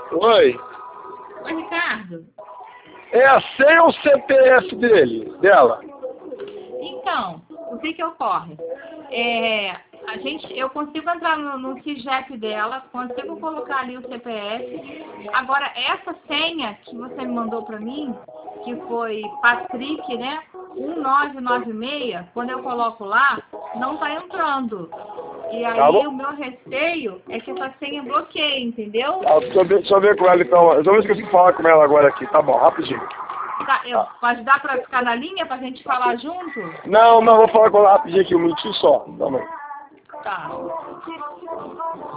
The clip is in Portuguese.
Oi. Oi, Ricardo. É a senha ou o CPF dela? Então, o que ocorre? Eu consigo entrar no CIGEP dela, consigo colocar ali o CPF. Agora, essa senha que você me mandou para mim, que foi Patrick, né? 1996, quando eu coloco lá, não está entrando. E Tá aí bom? o meu receio é que essa senha bloqueie, entendeu? Tá, deixa eu ver com ela então. Eu ver se eu consigo falar com ela agora aqui. Tá bom, rapidinho. Pode dar para ficar na linha para a gente falar junto? Não, vou falar com ela rapidinho aqui, um minutinho só. Tá bom. Tá.